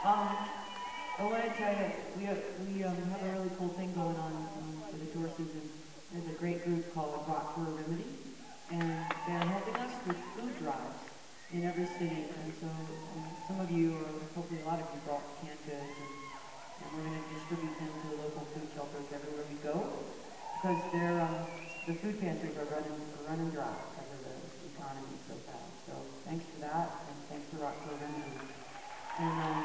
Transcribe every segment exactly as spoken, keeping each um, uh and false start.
Um, I want to tell you, we have, we um, have a really cool thing going on um, for the Door Susan. There's a great group called Rock for a Remedy, and they're helping us with food drives in every city. And so um, some of you, or hopefully a lot of you, brought canned goods, and, and we're going to distribute them to the local food shelters everywhere we go, because they're, um, the food pantries are running, are running dry because of the economy so fast. So thanks for that, and thanks to Rock for a Remedy. And um,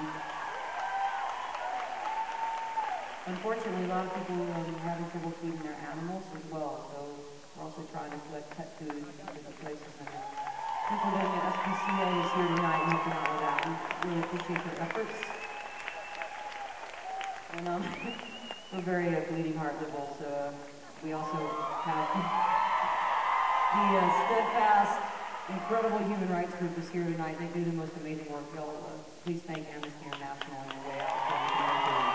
unfortunately, a lot of people are having trouble feeding their animals as well, so we're also trying to collect pet food in different places. And Pennsylvania S P C A is here tonight helping out with that. We really appreciate their efforts. And um, we're very uh, bleeding heart liberal, so uh, we also have the uh, steadfast, incredible human rights group is here tonight. They do the most amazing work. Y'all, uh, please thank Amnesty International on your way out.